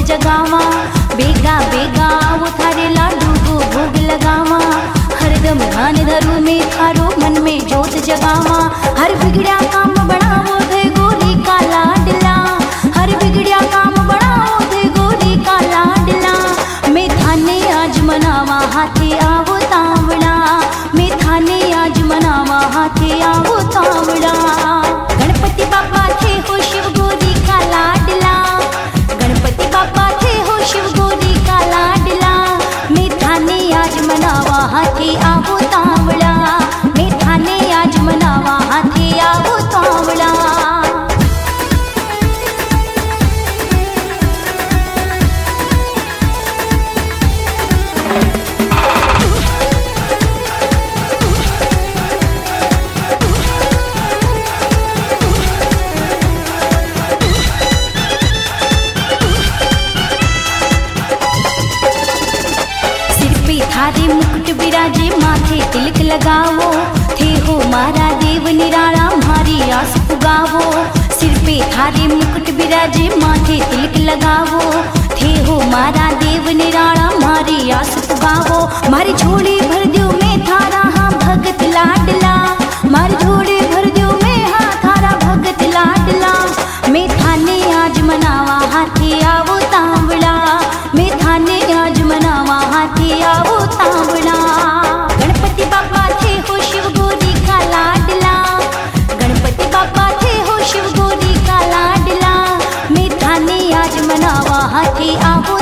जगावा, बेगा बेगा वो थारे लाडू को भोग लगावा। हरदम ध्यान धरू में थारो मन में जोत जगावा। हर बिगड़िया काम बनावो थे गोरी का लाडला, हर बिगड़िया काम बनावो थे गोरी का लाडला। मैं थाने आज मनावा हाथे आवो तावड़ा, मैं थाने आज मनावा हाथे आवो तावड़ा। गणपति बापा थे हो शिव गोरी का लाडला, गणपति बापा थे हो शिव गोरी का लाडला। मैं थाने आज मनावा हाथे आवो तावड़ा, मैं थाने आज मनावा हाथे आवो तावड़ा। थारे मुकुट बिराजे माथे तिलक लगावो, थे हो मारा देव निराला मारी आस पुगावो। सिर पे थारे मुकुट बिराजे माथे तिलक लगावो, थे हो मारा देव निराला मारी आस पुगावो। मारी झोली भर दो मैं थारा हाँ भगत लाडला, मारी झोली भर दो मैं हाँ थारा भगत लाडला। मैं थाने आज मनावा हाथे आवो तावड़ा, मैं थाने आज मनावा हाथे आवो तावड़ा। गणपति बापा थे हो शिव गोरी का लाडला, गणपति बापा थे हो शिव गोरी का लाडला। मैं थाने आज मनावा हाथे आवो